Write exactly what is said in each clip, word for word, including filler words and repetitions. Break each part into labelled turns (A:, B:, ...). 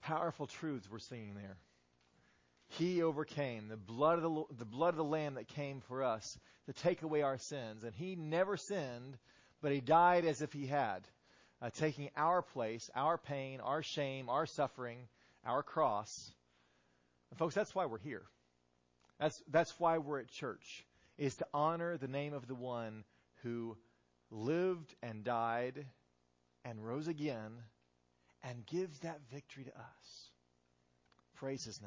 A: Powerful truths we're singing there. He overcame the blood of the, the blood of the Lamb that came for us to take away our sins. And he never sinned, but he died as if he had, uh, taking our place, our pain, our shame, our suffering, our cross. And folks, that's why we're here. That's, that's why we're at church, is to honor the name of the one who lived and died and rose again and gives that victory to us. Praise his name.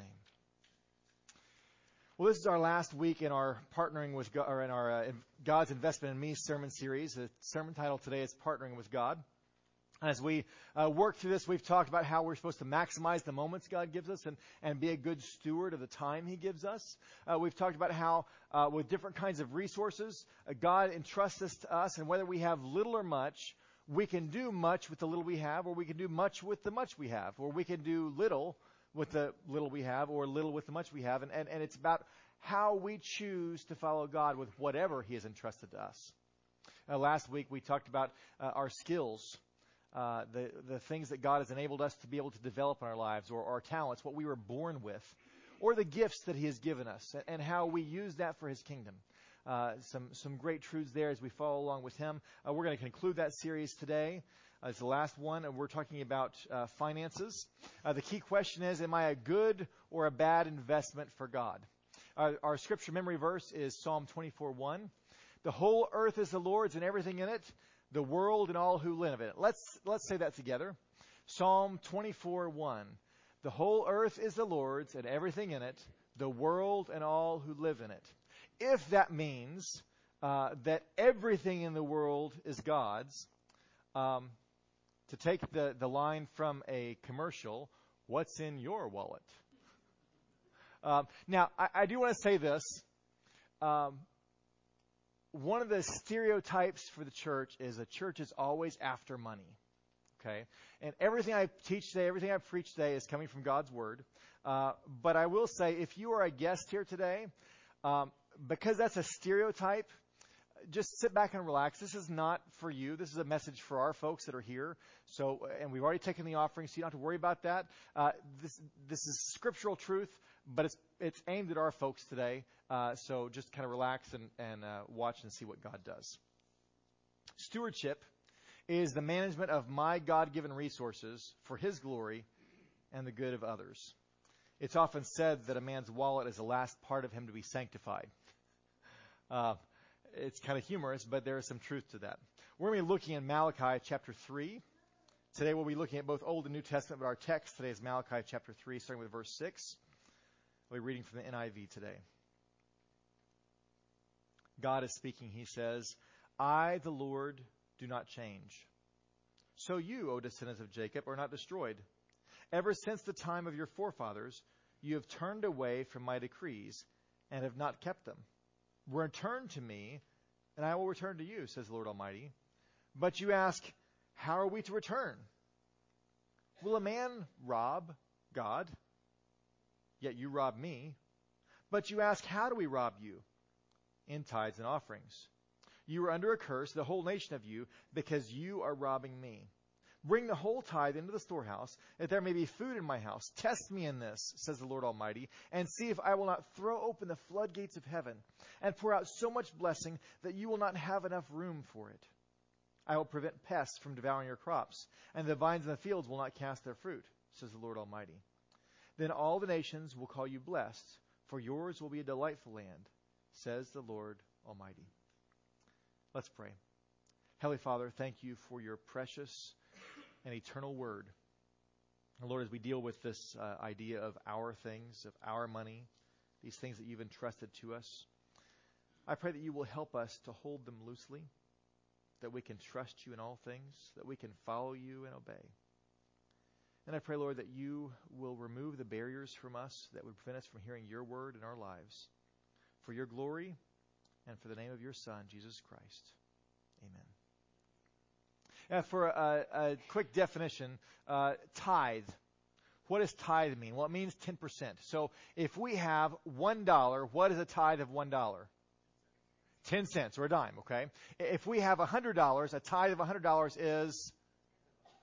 A: Well, this is our last week in our partnering with God, or in our uh, God's Investment in Me sermon series. The sermon title today is Partnering with God. As we uh, work through this, we've talked about how we're supposed to maximize the moments God gives us and, and be a good steward of the time he gives us. Uh, we've talked about how uh, with different kinds of resources, uh, God entrusts this to us, and whether we have little or much, we can do much with the little we have, or we can do much with the much we have, or we can do little with the little we have, or little with the much we have. And, and, and it's about how we choose to follow God with whatever he has entrusted to us. Uh, last week, we talked about uh, our skills. Uh, the, the things that God has enabled us to be able to develop in our lives, or our talents, what we were born with, or the gifts that he has given us, and, and how we use that for his kingdom. Uh, some, some great truths there as we follow along with him. Uh, we're going to conclude that series today. Uh, it's the last one, and we're talking about uh, finances. Uh, the key question is, am I a good or a bad investment for God? Uh, our scripture memory verse is Psalm twenty-four one. The whole earth is the Lord's and everything in it, the world and all who live in it. Let's let's say that together. Psalm twenty-four one. The whole earth is the Lord's and everything in it, the world and all who live in it. If that means uh, that everything in the world is God's, um, to take the, the line from a commercial, what's in your wallet? Um, now, I, I do want to say this. Um, One of the stereotypes for the church is the church is always after money, okay? And everything I teach today, everything I preach today is coming from God's Word. Uh, but I will say, if you are a guest here today, um, because that's a stereotype, just sit back and relax. This is not for you. This is a message for our folks that are here. So, and we've already taken the offering, so you don't have to worry about that. Uh, this this is scriptural truth, but it's it's aimed at our folks today. Uh, so just kind of relax and, and uh, watch and see what God does. Stewardship is the management of my God-given resources for his glory and the good of others. It's often said that a man's wallet is the last part of him to be sanctified. Uh, it's kind of humorous, but there is some truth to that. We're going to be looking in Malachi chapter three. Today we'll be looking at both Old and New Testament, but our text today is Malachi chapter three, starting with verse six. We'll be reading from the N I V today. God is speaking. He says, I, the Lord, do not change. So you, O descendants of Jacob, are not destroyed. Ever since the time of your forefathers, you have turned away from my decrees and have not kept them. Return to me, and I will return to you, says the Lord Almighty. But you ask, how are we to return? Will a man rob God? Yet you rob me. But you ask, how do we rob you? In tithes and offerings. You are under a curse, the whole nation of you, because you are robbing me. Bring the whole tithe into the storehouse, that there may be food in my house. Test me in this, says the Lord Almighty, and see if I will not throw open the floodgates of heaven and pour out so much blessing that you will not have enough room for it. I will prevent pests from devouring your crops, and the vines in the fields will not cast their fruit, says the Lord Almighty. Then all the nations will call you blessed, for yours will be a delightful land, says the Lord Almighty. Let's pray. Heavenly Father, thank you for your precious and eternal word. And Lord, as we deal with this uh, idea of our things, of our money, these things that you've entrusted to us, I pray that you will help us to hold them loosely, that we can trust you in all things, that we can follow you and obey. And I pray, Lord, that you will remove the barriers from us that would prevent us from hearing your word in our lives. For your glory and for the name of your Son, Jesus Christ. Amen. Uh, for a, a quick definition, uh, tithe. What does tithe mean? Well, it means ten percent. So if we have one dollar, what is a tithe of one dollar? ten cents or a dime, okay? If we have one hundred dollars, a tithe of one hundred dollars is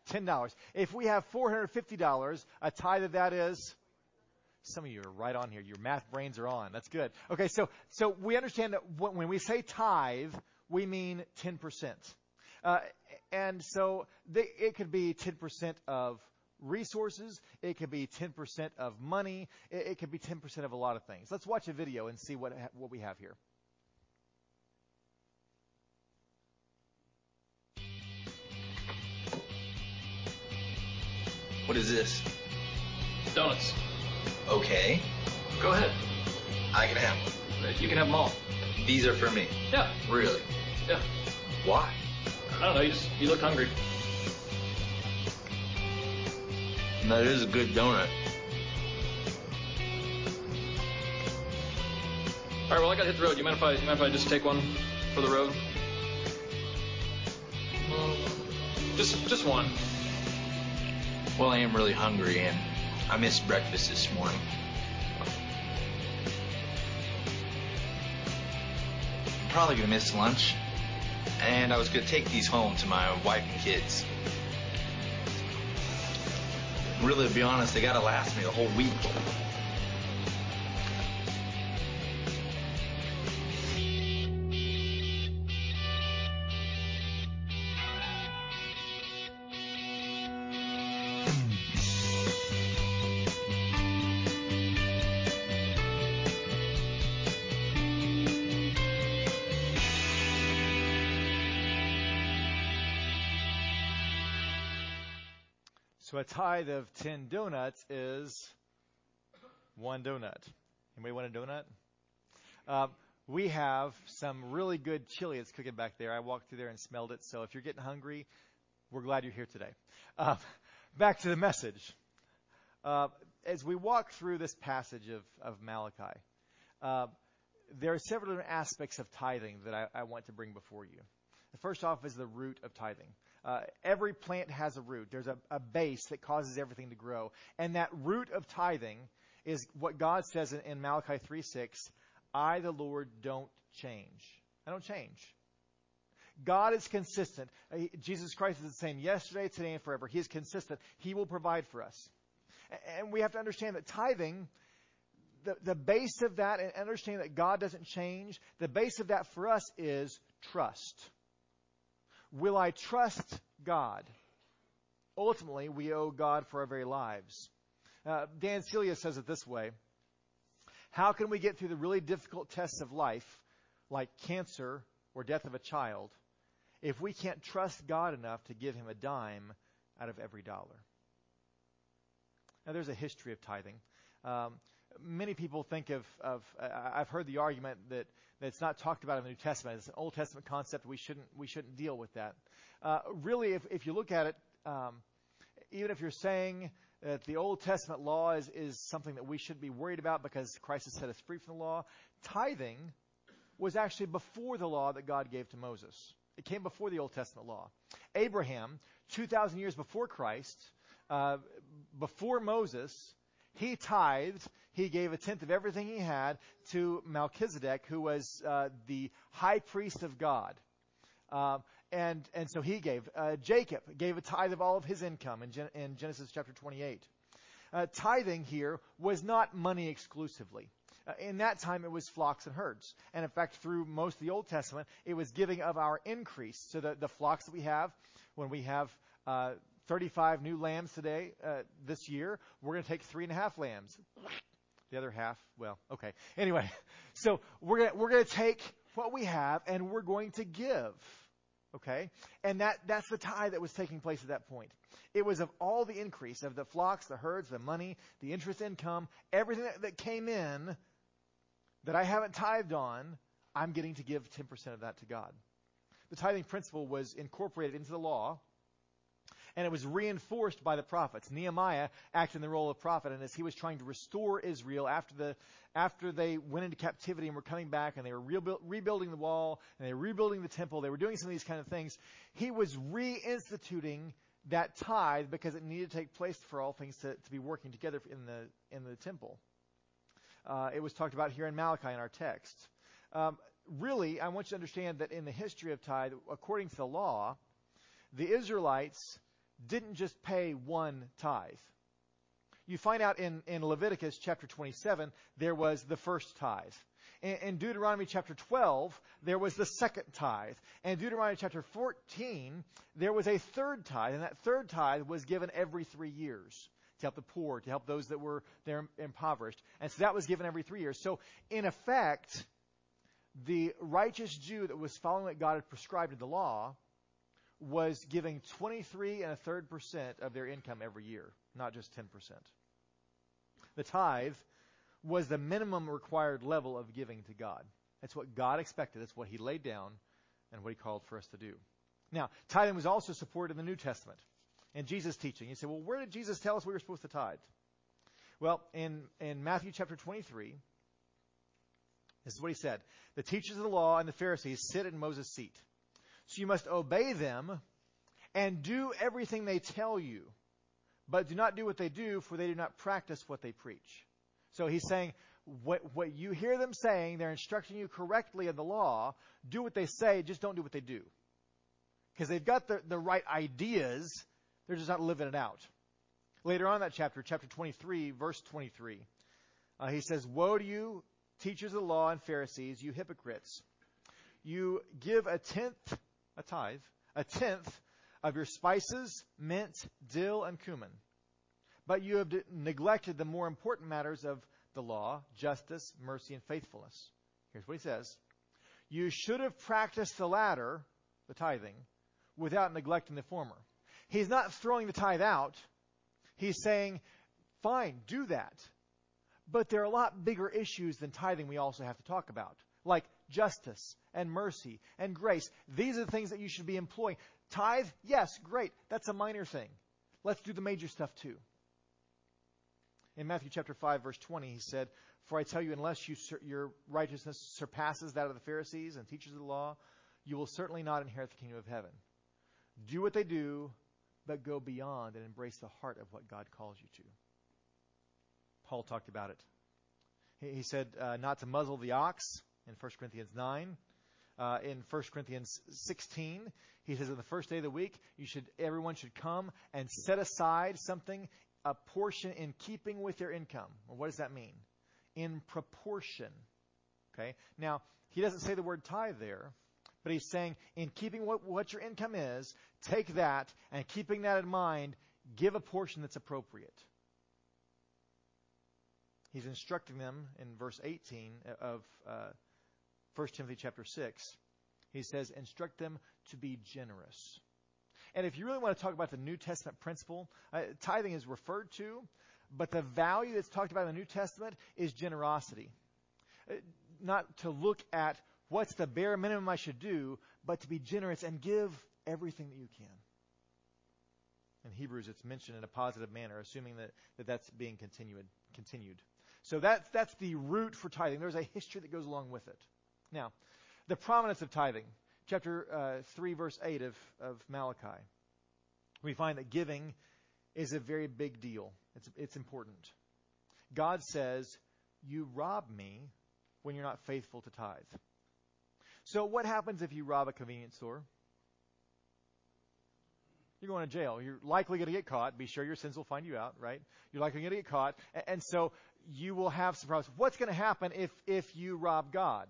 A: ten dollars. If we have four hundred fifty dollars, a tithe of that is, some of you are right on here. Your math brains are on. That's good. Okay, so so we understand that when we say tithe, we mean ten percent. Uh, and so they, it could be ten percent of resources. It could be ten percent of money. It, it could be ten percent of a lot of things. Let's watch a video and see what what we have here.
B: What is this?
C: Donuts.
B: Okay.
C: Go ahead.
B: I can have one.
C: You can have them all.
B: These are for me.
C: Yeah.
B: Really?
C: Yeah.
B: Why?
C: I don't know. You just you look hungry.
B: That is a good donut.
C: All right. Well, I gotta hit the road. You mind if I you mind if I just take one for the road? Just just one.
B: Well, I am really hungry, and I missed breakfast this morning. I'm probably gonna miss lunch, and I was gonna take these home to my wife and kids. Really, to be honest, they gotta last me the whole week.
A: So a tithe of ten donuts is one donut. Anybody want a donut? Uh, we have some really good chili that's cooking back there. I walked through there and smelled it. So if you're getting hungry, we're glad you're here today. Uh, back to the message. Uh, as we walk through this passage of, of Malachi, uh, there are several different aspects of tithing that I, I want to bring before you. The first off is the root of tithing. Uh, every plant has a root. There's a, a base that causes everything to grow. And that root of tithing is what God says in, in Malachi three six, I, the Lord, don't change. I don't change. God is consistent. Uh, he, Jesus Christ is the same yesterday, today, and forever. He is consistent. He will provide for us. And, and we have to understand that tithing, the, the base of that, and understand that God doesn't change, the base of that for us is trust. Will I trust God? Ultimately, we owe God for our very lives. Uh, Dan Celia says it this way. How can we get through the really difficult tests of life, like cancer or death of a child, if we can't trust God enough to give him a dime out of every dollar? Now, there's a history of tithing. Um, many people think of, of uh, I've heard the argument that, that it's not talked about in the New Testament. It's an Old Testament concept. We shouldn't we shouldn't deal with that. Uh, really, if, if you look at it, um, even if you're saying that the Old Testament law is, is something that we should be worried about because Christ has set us free from the law, tithing was actually before the law that God gave to Moses. It came before the Old Testament law. Abraham, two thousand years before Christ, uh, before Moses, he tithed. He gave a tenth of everything he had to Melchizedek, who was uh, the high priest of God. Uh, and and so he gave. Uh, Jacob gave a tithe of all of his income in, Gen- in Genesis chapter twenty-eight. Uh, tithing here was not money exclusively. Uh, in that time, it was flocks and herds. And in fact, through most of the Old Testament, it was giving of our increase. So the, the flocks that we have, when we have uh, thirty-five new lambs today, uh, this year, we're going to take three and a half lambs. The other half, well, okay. Anyway, so we're going we're going to take what we have and we're going to give. Okay? And that, that's the tithe that was taking place at that point. It was of all the increase of the flocks, the herds, the money, the interest income, everything that, that came in that I haven't tithed on, I'm getting to give ten percent of that to God. The tithing principle was incorporated into the law, and it was reinforced by the prophets. Nehemiah acted in the role of prophet, and as he was trying to restore Israel after the after they went into captivity and were coming back, and they were rebuild, rebuilding the wall, and they were rebuilding the temple, they were doing some of these kind of things, he was reinstituting that tithe because it needed to take place for all things to, to be working together in the in the temple. Uh, it was talked about here in Malachi in our text. Um, really, I want you to understand that in the history of tithe, according to the law, the Israelites didn't just pay one tithe. You find out in, in Leviticus chapter twenty-seven, there was the first tithe. In, in Deuteronomy chapter twelve, there was the second tithe. And in Deuteronomy chapter fourteen, there was a third tithe. And that third tithe was given every three years to help the poor, to help those that were there impoverished. And so that was given every three years. So in effect, the righteous Jew that was following what God had prescribed in the law was giving twenty-three and a third percent of their income every year, not just ten percent. The tithe was the minimum required level of giving to God. That's what God expected. That's what he laid down and what he called for us to do. Now, tithing was also supported in the New Testament. In Jesus' teaching, you say, well, where did Jesus tell us we were supposed to tithe? Well, in, in Matthew chapter twenty-three, this is what he said. The teachers of the law and the Pharisees sit in Moses' seat. So you must obey them and do everything they tell you. But do not do what they do, for they do not practice what they preach. So he's saying, what, what you hear them saying, they're instructing you correctly in the law. Do what they say, just don't do what they do. Because they've got the, the right ideas, they're just not living it out. Later on in that chapter, chapter twenty-three, verse twenty-three, uh, he says, woe to you, teachers of the law and Pharisees, you hypocrites. You give a tenth, a tithe, a tenth of your spices, mint, dill, and cumin. But you have de- neglected the more important matters of the law, justice, mercy, and faithfulness. Here's what he says. You should have practiced the latter, the tithing, without neglecting the former. He's not throwing the tithe out. He's saying, fine, do that. But there are a lot bigger issues than tithing we also have to talk about, like justice and mercy and grace. These are the things that you should be employing. Tithe, yes, great. That's a minor thing. Let's do the major stuff too. In Matthew chapter five, verse twenty, he said, for I tell you, unless you sur- your righteousness surpasses that of the Pharisees and teachers of the law, you will certainly not inherit the kingdom of heaven. Do what they do, but go beyond and embrace the heart of what God calls you to. Paul talked about it. He, he said uh, not to muzzle the ox in First Corinthians nine. Uh, in First Corinthians sixteen, he says on the first day of the week, you should everyone should come and set aside something, a portion in keeping with their income. Well, what does that mean? In proportion. Okay. Now, he doesn't say the word tithe there, but he's saying in keeping what, what your income is, take that and keeping that in mind, give a portion that's appropriate. He's instructing them in verse eighteen of uh, First Timothy chapter six. He says, instruct them to be generous. And if you really want to talk about the New Testament principle, uh, tithing is referred to, but the value that's talked about in the New Testament is generosity. Uh, not to look at what's the bare minimum I should do, but to be generous and give everything that you can. In Hebrews, it's mentioned in a positive manner, assuming that, that that's being continued. continued. So that's, that's the root for tithing. There's a history that goes along with it. Now, the prominence of tithing, chapter uh, three, verse eight of, of Malachi, we find that giving is a very big deal. It's, it's important. God says, you rob me when you're not faithful to tithe. So what happens if you rob a convenience store? You're going to jail. You're likely going to get caught. Be sure your sins will find you out, right? You're likely going to get caught. And, and so you will have some problems. What's going to happen if, if you rob God?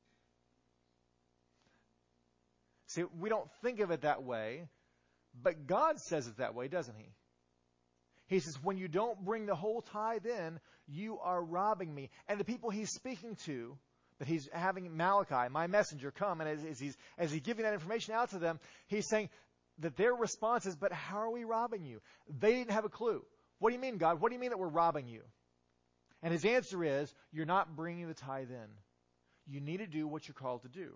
A: See, we don't think of it that way, but God says it that way, doesn't he? He says, when you don't bring the whole tithe in, you are robbing me. And the people he's speaking to, that he's having Malachi, my messenger, come, and as, as he's as he's giving that information out to them, he's saying that their response is, but how are we robbing you? They didn't have a clue. What do you mean, God? What do you mean that we're robbing you? And his answer is, you're not bringing the tithe in. You need to do what you're called to do.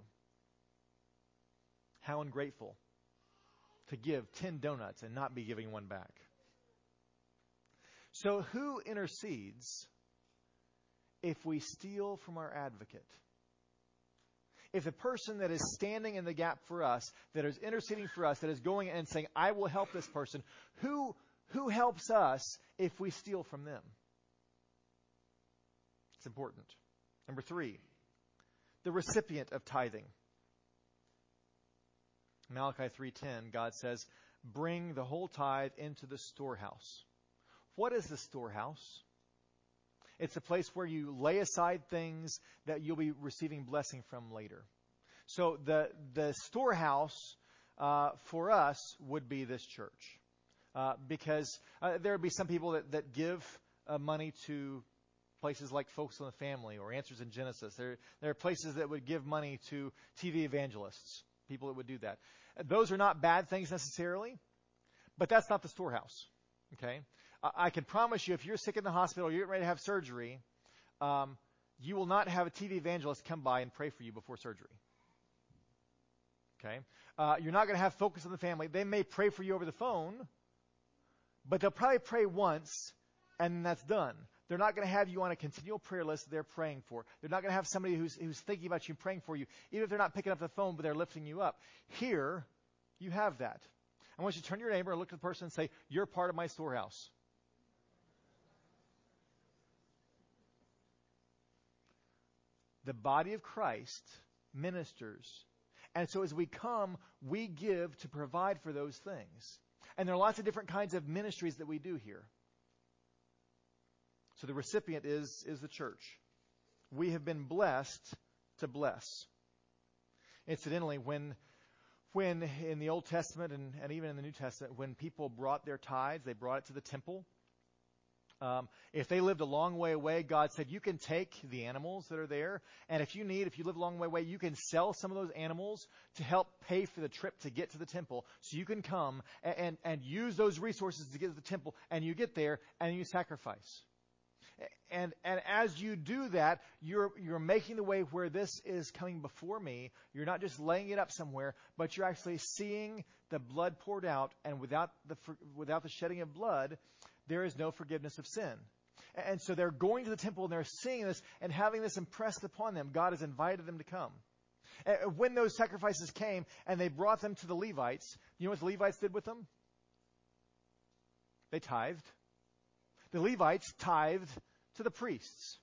A: How ungrateful to give ten donuts and not be giving one back. So who intercedes if we steal from our advocate? If the person that is standing in the gap for us, that is interceding for us, that is going and saying, I will help this person, who, who helps us if we steal from them? It's important. Number three, the recipient of tithing. Malachi three ten, God says, bring the whole tithe into the storehouse. What is the storehouse? It's a place where you lay aside things that you'll be receiving blessing from later. So the the storehouse uh, for us would be this church. Uh, because uh, there would be some people that, that give uh, money to places like Focus on the Family or Answers in Genesis. There, there are places that would give money to T V evangelists, people that would do that. Those are not bad things necessarily, but that's not the storehouse. Okay? I, I can promise you, if you're sick in the hospital, you're getting ready to have surgery, um, you will not have a T V evangelist come by and pray for you before surgery. Okay? Uh, you're not going to have Focus on the Family. They may pray for you over the phone, but they'll probably pray once, and that's done. They're not going to have you on a continual prayer list that they're praying for. They're not going to have somebody who's, who's thinking about you and praying for you, even if they're not picking up the phone, but they're lifting you up. Here, you have that. I want you to turn to your neighbor and look at the person and say, you're part of my storehouse. The body of Christ ministers. And so as we come, we give to provide for those things. And there are lots of different kinds of ministries that we do here. So the recipient is, is the church. We have been blessed to bless. Incidentally, when, when in the Old Testament and, and even in the New Testament, when people brought their tithes, they brought it to the temple. Um, if they lived a long way away, God said, you can take the animals that are there, and if you need, if you live a long way away, you can sell some of those animals to help pay for the trip to get to the temple. So you can come and, and, and use those resources to get to the temple, and you get there, and you sacrifice. And and as you do that, you're you're making the way where this is coming before me. You're not just laying it up somewhere, but you're actually seeing the blood poured out, and without the without the shedding of blood, there is no forgiveness of sin. And so they're going to the temple and they're seeing this and having this impressed upon them. God has invited them to come. And when those sacrifices came and they brought them to the Levites, you know what the Levites did with them? They tithed. The Levites tithed to the priests.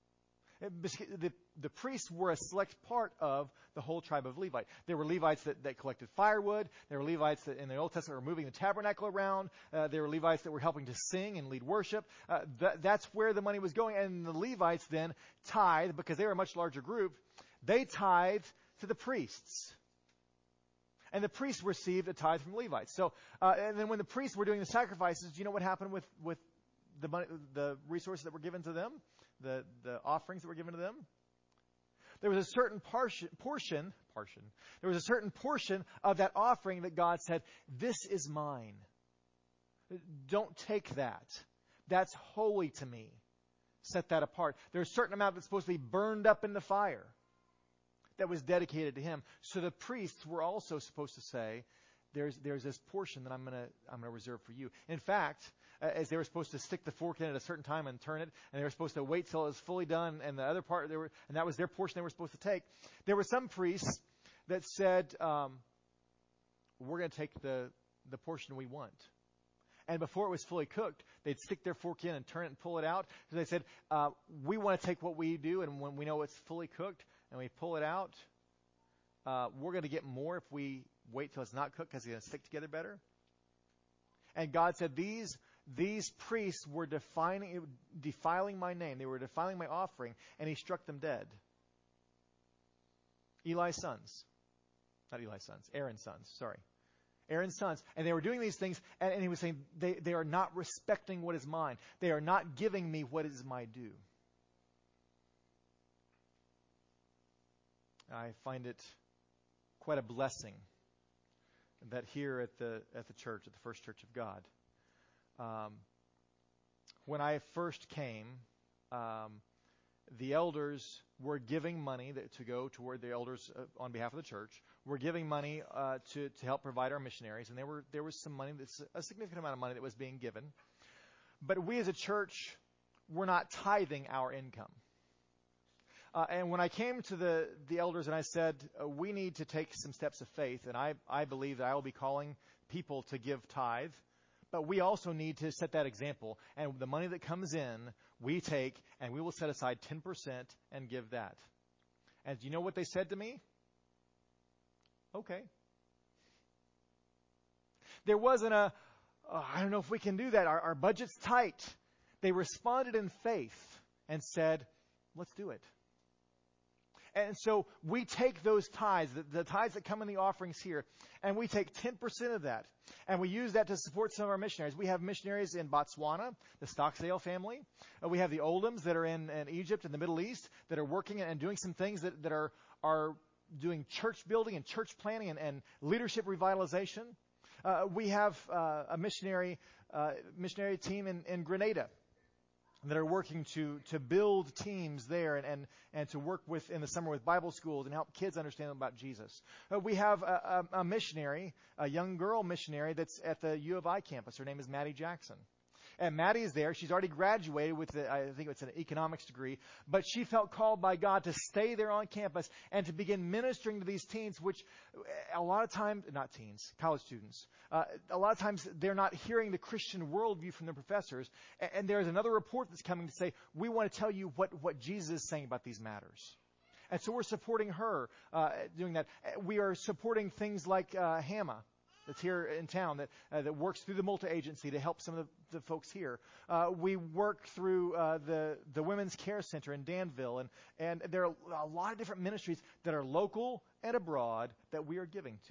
A: The, the priests were a select part of the whole tribe of Levite. There were Levites that, that collected firewood. There were Levites that in the Old Testament were moving the tabernacle around. Uh, there were Levites that were helping to sing and lead worship. Uh, that, that's where the money was going. And the Levites then tithed, because they were a much larger group, they tithed to the priests. And the priests received a tithe from Levites. So, uh, and then when the priests were doing the sacrifices, do you know what happened with, with the money, the resources that were given to them? The, the offerings that were given to them? There was a certain portion, portion, portion, there was a certain portion of that offering that God said, this is mine. Don't take that. That's holy to me. Set that apart. There's a certain amount that's supposed to be burned up in the fire that was dedicated to him. So the priests were also supposed to say, there's there's this portion that I'm going to I'm going to reserve for you. In fact, uh, as they were supposed to stick the fork in at a certain time and turn it, and they were supposed to wait till it was fully done, and the other part they were, and that was their portion they were supposed to take. There were some priests that said, um, "We're going to take the the portion we want." And before it was fully cooked, they'd stick their fork in and turn it and pull it out. So they said, uh, "We want to take what we do, and when we know it's fully cooked and we pull it out, uh, we're going to get more if we wait till it's not cooked, because it's going to stick together better." And God said, these these priests were defining, defiling my name. They were defiling my offering, and he struck them dead. Eli's sons. Not Eli's sons. Aaron's sons. Sorry. Aaron's sons. And they were doing these things, and, and he was saying, they, they are not respecting what is mine. They are not giving me what is my due. I find it quite a blessing that here at the at the church, at the First Church of God, um, when I first came, um, the elders were giving money that, to go toward the elders uh, on behalf of the church. Were giving money uh, to to help provide our missionaries, and there were there was some money, that's a significant amount of money that was being given. But we as a church were not tithing our income. Uh, and when I came to the, the elders and I said, uh, we need to take some steps of faith, and I, I believe that I will be calling people to give tithe, but we also need to set that example. And the money that comes in, we take, and we will set aside ten percent and give that. And do you know what they said to me? Okay. There wasn't a, oh, I don't know if we can do that. Our, our budget's tight. They responded in faith and said, let's do it. And so we take those tithes, the, the tithes that come in the offerings here, and we take ten percent of that. And we use that to support some of our missionaries. We have missionaries in Botswana, the Stockdale family. Uh, we have the Oldhams that are in, in Egypt and the Middle East that are working and doing some things that, that are, are doing church building and church planning and, and leadership revitalization. Uh, we have uh, a missionary uh, missionary team in, in Grenada that are working to, to build teams there and, and, and to work with in the summer with Bible schools and help kids understand about Jesus. Uh, we have a, a, a missionary, a young girl missionary that's at the U of I campus. Her name is Maddie Jackson. And Maddie is there. She's already graduated with, the, I think it's an economics degree, but she felt called by God to stay there on campus and to begin ministering to these teens, which a lot of times, not teens, college students, uh, a lot of times they're not hearing the Christian worldview from their professors. And, and there's another report that's coming to say, we want to tell you what, what Jesus is saying about these matters. And so we're supporting her uh, doing that. We are supporting things like uh, Hama, that's here in town, that uh, that works through the multi-agency to help some of the, the folks here. Uh, we work through uh, the the Women's Care Center in Danville, and, and there are a lot of different ministries that are local and abroad that we are giving to.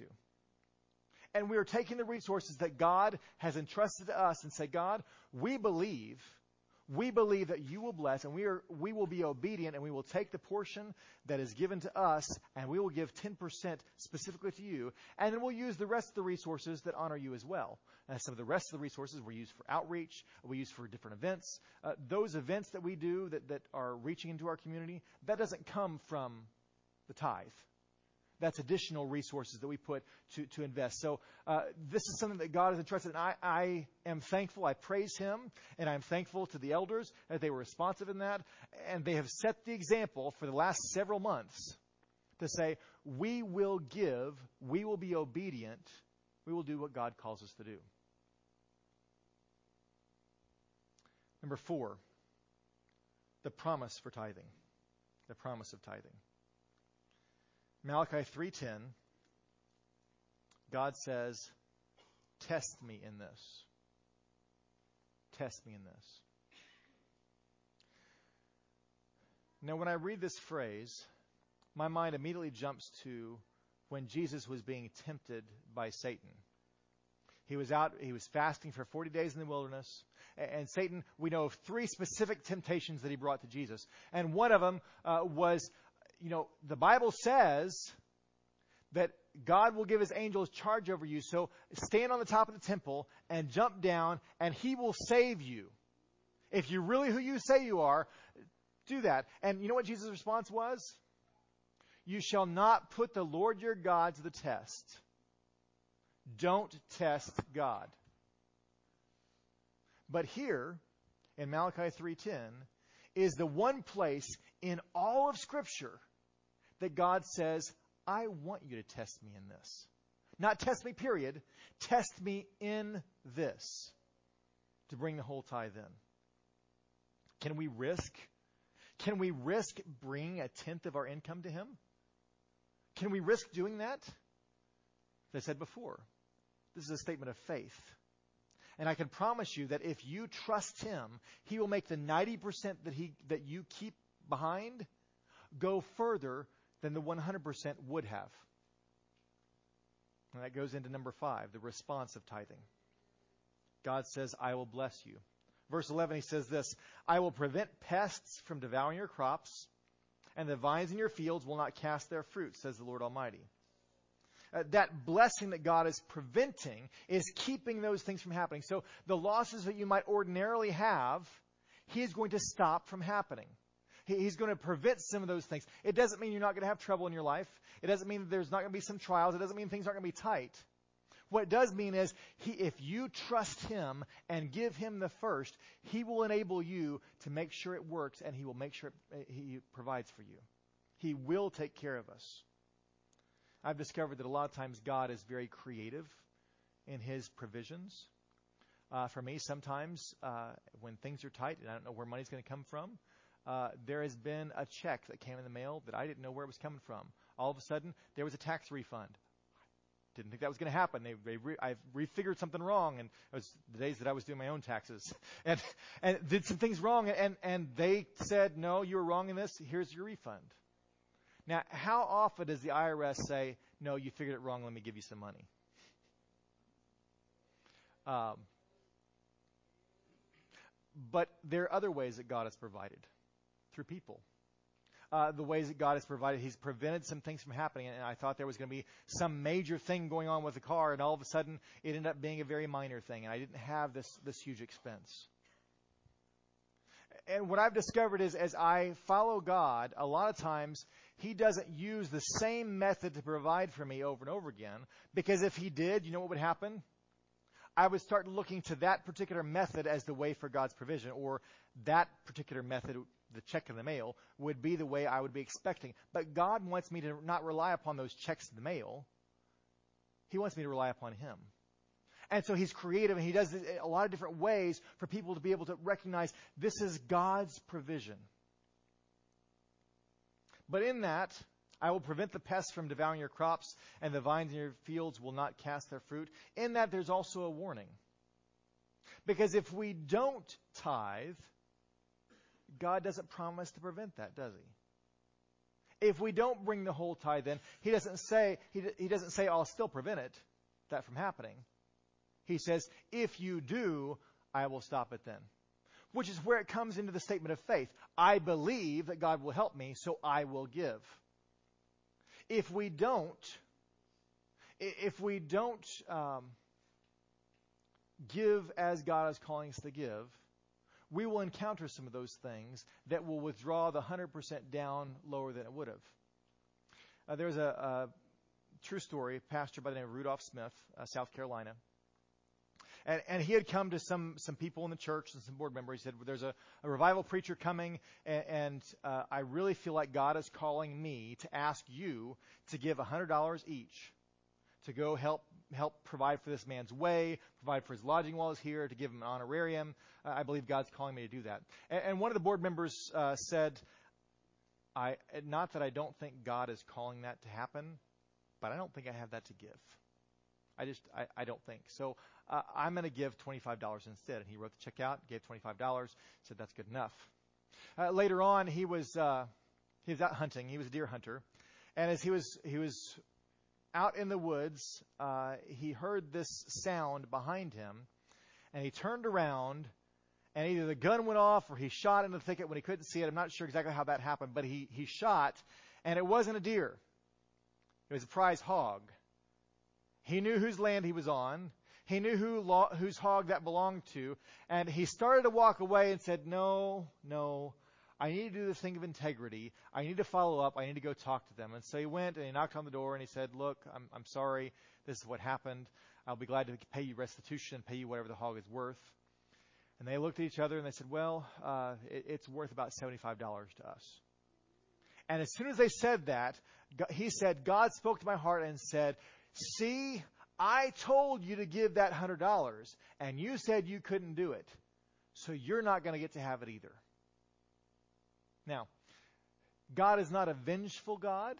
A: And we are taking the resources that God has entrusted to us and say, God, we believe, we believe that you will bless, and we are we will be obedient, and we will take the portion that is given to us, and we will give ten percent specifically to you, and then we'll use the rest of the resources that honor you as well. And some of the rest of the resources were used for outreach, we use for different events. Uh, those events that we do that, that are reaching into our community, that doesn't come from the tithe. That's additional resources that we put to, to invest. So uh, this is something that God has entrusted, and I, I am thankful. I praise Him, and I'm thankful to the elders that they were responsive in that, and they have set the example for the last several months to say, we will give, we will be obedient, we will do what God calls us to do. Number four, the promise for tithing, the promise of tithing. Malachi three ten, God says, test me in this. Test me in this. Now, when I read this phrase, my mind immediately jumps to when Jesus was being tempted by Satan. He was out, he was fasting for forty days in the wilderness, and Satan, we know of three specific temptations that he brought to Jesus. And one of them uh, was, you know, the Bible says that God will give His angels charge over you. So stand on the top of the temple and jump down, and He will save you. If you're really who you say you are, do that. And you know what Jesus' response was? You shall not put the Lord your God to the test. Don't test God. But here, in Malachi three ten, is the one place in all of Scripture that God says, I want you to test me in this. Not test me, period. Test me in this to bring the whole tithe in. Can we risk? Can we risk bringing a tenth of our income to Him? Can we risk doing that? As I said before, this is a statement of faith. And I can promise you that if you trust Him, He will make the ninety percent that he that you keep behind go further than the one hundred percent would have. And that goes into number five, the response of tithing. God says, I will bless you. Verse eleven, He says this, I will prevent pests from devouring your crops, and the vines in your fields will not cast their fruit, says the Lord Almighty. Uh, that blessing that God is preventing is keeping those things from happening. So the losses that you might ordinarily have, He is going to stop from happening. He, he's going to prevent some of those things. It doesn't mean you're not going to have trouble in your life. It doesn't mean that there's not going to be some trials. It doesn't mean things aren't going to be tight. What it does mean is he, if you trust Him and give Him the first, He will enable you to make sure it works, and He will make sure it, He provides for you. He will take care of us. I've discovered that a lot of times God is very creative in His provisions. Uh, for me, sometimes uh, when things are tight and I don't know where money's going to come from, uh, there has been a check that came in the mail that I didn't know where it was coming from. All of a sudden, there was a tax refund. didn't think that was going to happen. They, they re, I refigured something wrong, and it was the days that I was doing my own taxes, and and did some things wrong, and and they said, no, you were wrong in this. Here's your refund. Now, how often does the I R S say, no, you figured it wrong, let me give you some money? Um, but there are other ways that God has provided through people. Uh, the ways that God has provided, He's prevented some things from happening. And I thought there was going to be some major thing going on with the car, and all of a sudden it ended up being a very minor thing, and I didn't have this, this huge expense. And what I've discovered is as I follow God, a lot of times He doesn't use the same method to provide for me over and over again, because if He did, you know what would happen? I would start looking to that particular method as the way for God's provision, or that particular method, the check in the mail, would be the way I would be expecting. But God wants me to not rely upon those checks in the mail. He wants me to rely upon Him. And so He's creative, and He does a lot of different ways for people to be able to recognize this is God's provision. But in that, I will prevent the pests from devouring your crops, and the vines in your fields will not cast their fruit. In that, there's also a warning. Because if we don't tithe, God doesn't promise to prevent that, does He? If we don't bring the whole tithe in, He doesn't say, He, he doesn't say, I'll still prevent it, that from happening. He says, if you do, I will stop it then. Which is where it comes into the statement of faith. I believe that God will help me, so I will give. If we don't, if we don't um, give as God is calling us to give, we will encounter some of those things that will withdraw the one hundred percent down lower than it would have. Uh, there's a, a true story, a pastor by the name of Rudolph Smith, uh, South Carolina. And, and he had come to some, some people in the church and some board members. He said, well, there's a, a revival preacher coming, and, and uh, I really feel like God is calling me to ask you to give one hundred dollars each to go help help provide for this man's way, provide for his lodging while he's here, to give him an honorarium. Uh, I believe God's calling me to do that. And, and one of the board members uh, said, I not that I don't think God is calling that to happen, but I don't think I have that to give. I just, I, I don't think. So uh, I'm going to give twenty-five dollars instead. And he wrote the check out, gave twenty-five dollars, said that's good enough. Uh, later on, he was uh, he was out hunting. He was a deer hunter. And as he was he was out in the woods, uh, he heard this sound behind him. And he turned around, and either the gun went off or he shot into the thicket when he couldn't see it. I'm not sure exactly how that happened, but he, he shot, and it wasn't a deer. It was a prize hog. He knew whose land he was on. He knew who lo- whose hog that belonged to. And he started to walk away and said, no, no, I need to do this thing of integrity. I need to follow up. I need to go talk to them. And so he went and he knocked on the door and he said, look, I'm, I'm sorry. This is what happened. I'll be glad to pay you restitution, pay you whatever the hog is worth. And they looked at each other and they said, well, uh, it, it's worth about seventy-five dollars to us. And as soon as they said that, he said, God spoke to my heart and said, see, I told you to give that one hundred dollars, and you said you couldn't do it. So you're not going to get to have it either. Now, God is not a vengeful God,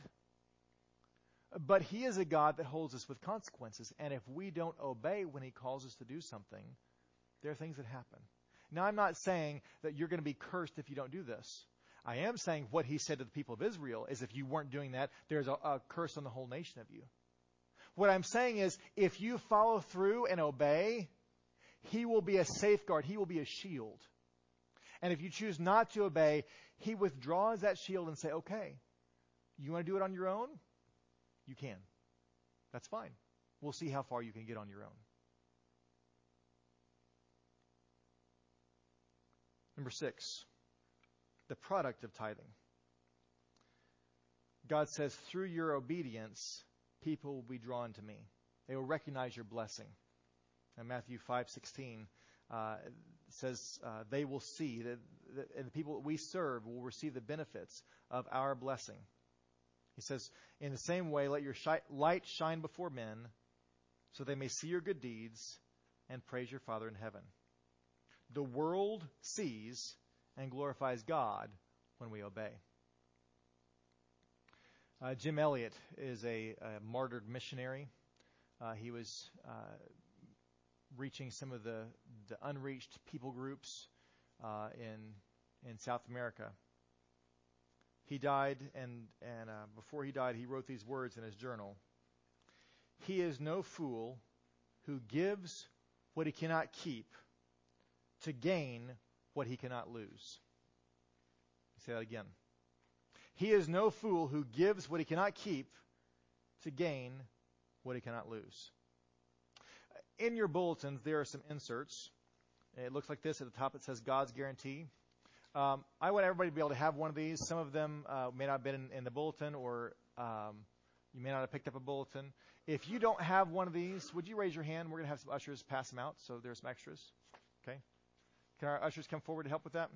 A: but He is a God that holds us with consequences. And if we don't obey when He calls us to do something, there are things that happen. Now, I'm not saying that you're going to be cursed if you don't do this. I am saying what He said to the people of Israel is if you weren't doing that, there's a, a curse on the whole nation of you. What I'm saying is, if you follow through and obey, He will be a safeguard. He will be a shield. And if you choose not to obey, He withdraws that shield and say, okay, you want to do it on your own? You can. That's fine. We'll see how far you can get on your own. Number six, the product of tithing. God says, through your obedience, people will be drawn to me. They will recognize your blessing. And Matthew five sixteen uh, says uh, they will see, that, that and the people that we serve will receive the benefits of our blessing. He says, in the same way, let your shi- light shine before men so they may see your good deeds and praise your Father in heaven. The world sees and glorifies God when we obey. Uh, Jim Elliot is a, a martyred missionary Uh, he was uh, reaching some of the, the unreached people groups uh, in in South America. He died, and and uh, before he died, he wrote these words in his journal. He is no fool who gives what he cannot keep to gain what he cannot lose. Say that again. He is no fool who gives what he cannot keep to gain what he cannot lose. In your bulletins, there are some inserts. It looks like this. At the top, it says God's Guarantee. Um, I want everybody to be able to have one of these. Some of them uh, may not have been in, in the bulletin, or um, you may not have picked up a bulletin. If you don't have one of these, would you raise your hand? We're going to have some ushers pass them out, so there's some extras. Okay? Can our ushers come forward to help with that?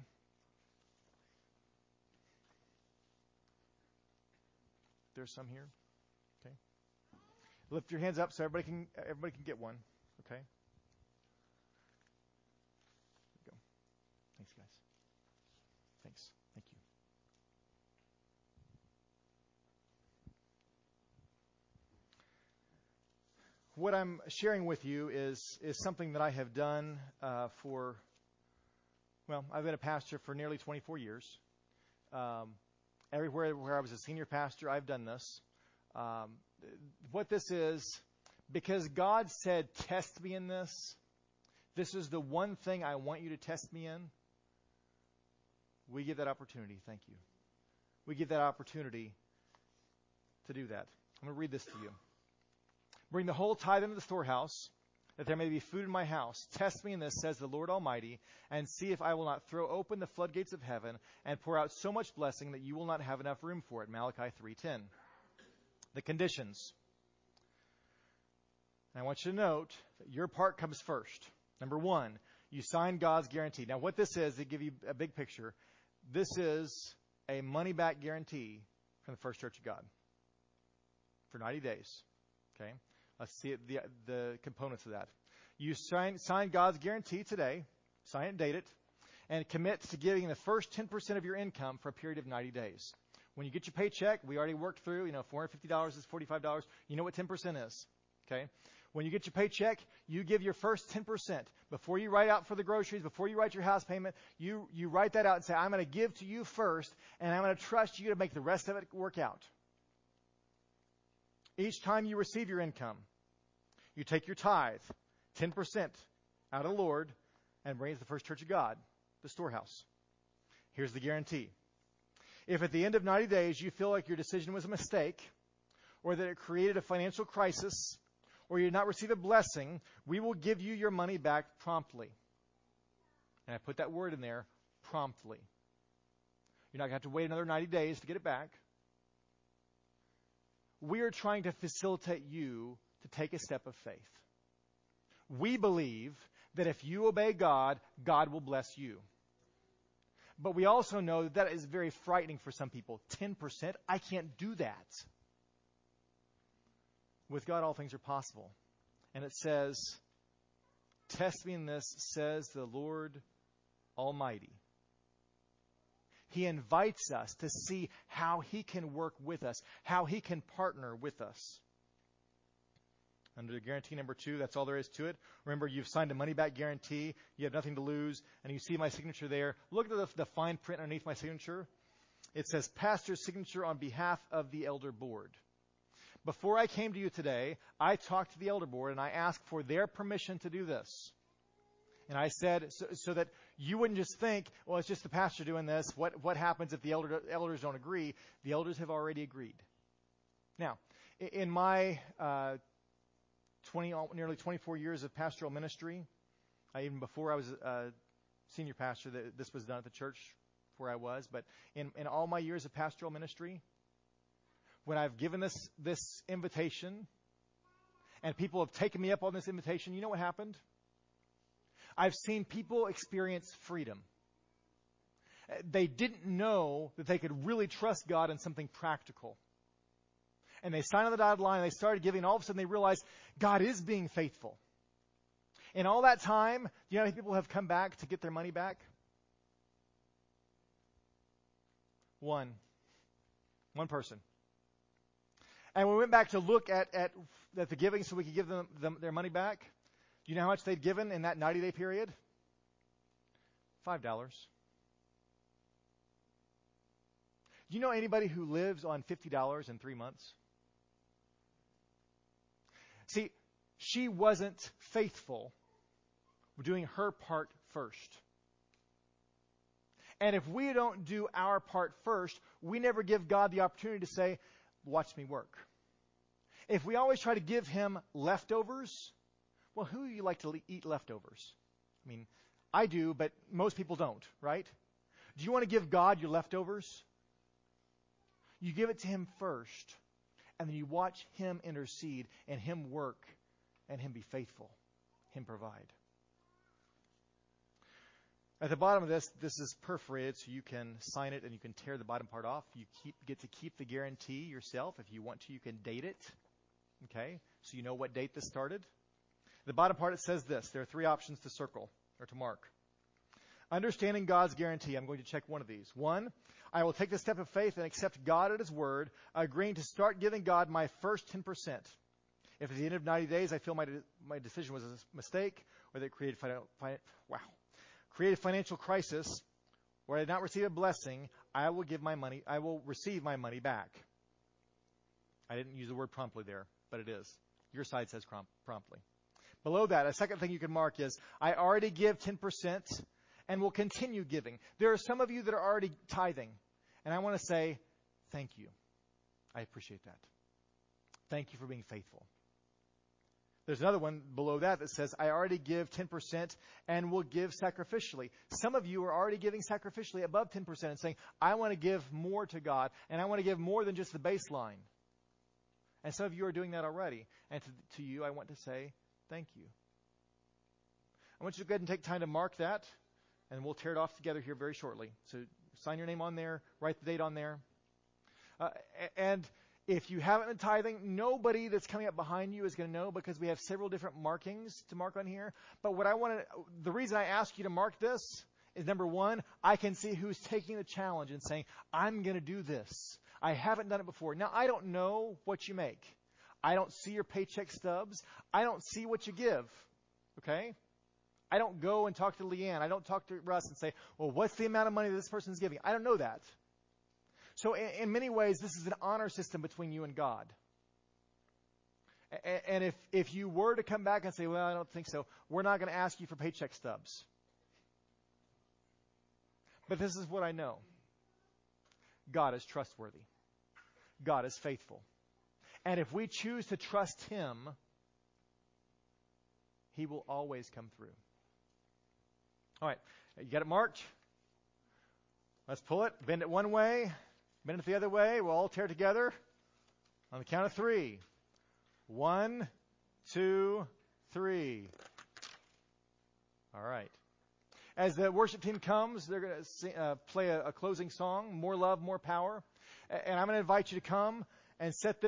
A: There's some here. Okay. Lift your hands up so everybody can everybody can get one. Okay. There we go. Thanks, guys. Thanks. Thank you. What I'm sharing with you is is something that I have done uh, for. Well, I've been a pastor for nearly twenty-four years. Um, everywhere where I was a senior pastor, I've done this. Um, what this is, because God said, test me in this, this is the one thing I want you to test me in, we give that opportunity. Thank you. We give that opportunity to do that. I'm going to read this to you. Bring the whole tithe into the storehouse, that there may be food in my house. Test me in this, says the Lord Almighty, and see if I will not throw open the floodgates of heaven and pour out so much blessing that you will not have enough room for it. Malachi three ten. The conditions. And I want you to note that your part comes first. Number one, you sign God's guarantee. Now what this is, to give you a big picture, this is a money-back guarantee from the First Church of God for ninety days. Okay? Let's see the, the components of that. You sign, sign God's guarantee today, sign it and date it, and commit to giving the first ten percent of your income for a period of ninety days. When you get your paycheck, we already worked through, you know, four hundred fifty dollars is forty-five dollars. You know what ten percent is, okay? When you get your paycheck, you give your first ten percent. Before you write out for the groceries, before you write your house payment, you, you write that out and say, I'm going to give to you first, and I'm going to trust you to make the rest of it work out. Each time you receive your income, you take your tithe, ten percent out of the Lord, and bring it to the First Church of God, the storehouse. Here's the guarantee. If at the end of ninety days you feel like your decision was a mistake, or that it created a financial crisis, or you did not receive a blessing, we will give you your money back promptly. And I put that word in there, promptly. You're not going to have to wait another ninety days to get it back. We are trying to facilitate you to take a step of faith. We believe that if you obey God, God will bless you. But we also know that that is very frightening for some people. ten percent? I can't do that. With God, all things are possible. And it says, test me in this, says the Lord Almighty. He invites us to see how He can work with us, how He can partner with us. Under guarantee number two, that's all there is to it. Remember, you've signed a money-back guarantee. You have nothing to lose. And you see my signature there. Look at the, the fine print underneath my signature. It says, Pastor's signature on behalf of the Elder Board. Before I came to you today, I talked to the Elder Board and I asked for their permission to do this. And I said, so, so that you wouldn't just think, well, it's just the pastor doing this. What, what happens if the elder, elders don't agree? The elders have already agreed. Now, in my uh, twenty, nearly twenty-four years of pastoral ministry, uh, even before I was a senior pastor, that this was done at the church where I was, but in, in all my years of pastoral ministry, when I've given this, this invitation and people have taken me up on this invitation, you know what happened? I've seen people experience freedom. They didn't know that they could really trust God in something practical. And they signed on the dotted line and they started giving, and all of a sudden they realized God is being faithful. In all that time, do you know how many people have come back to get their money back? One. One person. And we went back to look at, at, at the giving so we could give them, them their money back. Do you know how much they'd given in that ninety-day period? Five dollars. Do you know anybody who lives on fifty dollars in three months? See, she wasn't faithful doing her part first. And if we don't do our part first, we never give God the opportunity to say, watch me work. If we always try to give him leftovers, well, who do you like to le- eat leftovers? I mean, I do, but most people don't, right? Do you want to give God your leftovers? You give it to him first, and then you watch him intercede and him work and him be faithful, him provide. At the bottom of this, this is perforated so you can sign it and you can tear the bottom part off. You keep, get to keep the guarantee yourself. If you want to, you can date it. Okay? So you know what date this started. The bottom part, it says this. There are three options to circle or to mark. Understanding God's guarantee. I'm going to check one of these. One, I will take the step of faith and accept God at his word, agreeing to start giving God my first ten percent. If at the end of ninety days I feel my de- my decision was a mistake, or that it created, fi- fi- wow, created financial crisis, or I did not receive a blessing, I will give my money, I will receive my money back. I didn't use the word promptly there, but it is. Your side says prom- promptly. Below that, a second thing you can mark is, I already give ten percent and will continue giving. There are some of you that are already tithing, and I want to say, thank you. I appreciate that. Thank you for being faithful. There's another one below that that says, I already give ten percent and will give sacrificially. Some of you are already giving sacrificially above ten percent and saying, I want to give more to God, and I want to give more than just the baseline. And some of you are doing that already. And to, to you, I want to say, thank you. I want you to go ahead and take time to mark that, and we'll tear it off together here very shortly. So sign your name on there, write the date on there. Uh, and if you haven't been tithing, nobody that's coming up behind you is going to know, because we have several different markings to mark on here. But what I want to, the reason I ask you to mark this is, number one, I can see who's taking the challenge and saying, I'm going to do this. I haven't done it before. Now, I don't know what you make. I don't see your paycheck stubs. I don't see what you give. Okay? I don't go and talk to Leanne. I don't talk to Russ and say, well, what's the amount of money this person's giving? I don't know that. So in, in many ways, this is an honor system between you and God. A- and if, if you were to come back and say, well, I don't think so, we're not going to ask you for paycheck stubs. But this is what I know. God is trustworthy. God is faithful. And if we choose to trust him, he will always come through. All right. You got it marked? Let's pull it. Bend it one way. Bend it the other way. We'll all tear together. On the count of three. One, two, three. All right. As the worship team comes, they're going to uh, play a, a closing song, More Love, More Power. And I'm going to invite you to come and set this